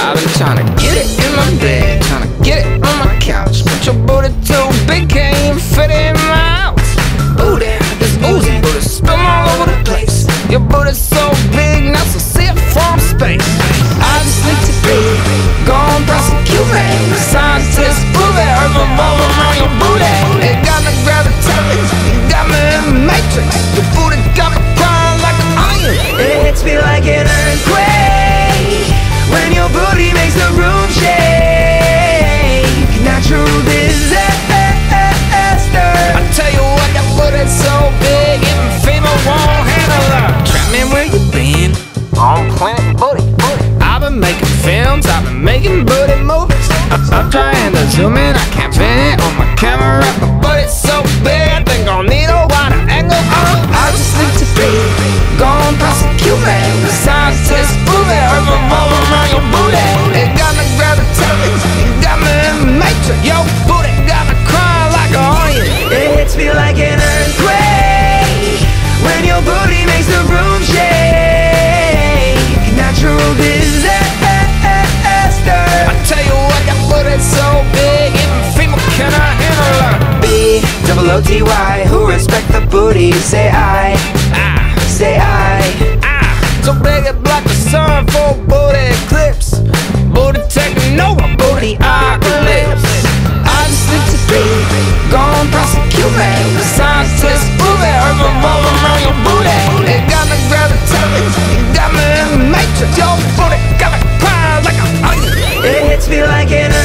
I've been trying to get it in my bed, trying to get it on my couch, but your booty too big, can't even fit in my house. Booty, it's oozing, booty spill all over the place. Your booty's so big, now so see it from space. I just need to be, go and prosecute me. Scientists prove it, earth revolve around your booty. It got me gravitating, you got me in the matrix. Your booty got me crying like an onion. It hits me like an earthquake when your booty makes the room shake. Natural disaster. I tell you what, that booty's so big, even female won't handle her. Trap me where you been, on Planet Booty. I've been making films, I've been making booty movies. I'm trying to zoom in, I can't fit it on my camera. My booty's so big, I think I'll need a wider angle. I just need to be, go and prosecute me. The scientists prove it, earth revolve around your booty. It got me gravitating, you got me in the matrix. Your booty got me crying like an onion. It hits me like an earthquake when your booty makes the room shake. Natural disaster. I tell you what, that booty's so big, even female cannot handle her. B-double-O-T-Y, who respect the booty, say I. Say I. So big it block the sun for booty eclipse. Booty taking over, booty apocalypse. I just need to be, go and prosecute me. The scientists prove it, earth revolve around your booty. It got me gravitating, you got me in the matrix. Your booty got me crying like an onion. It hits me like an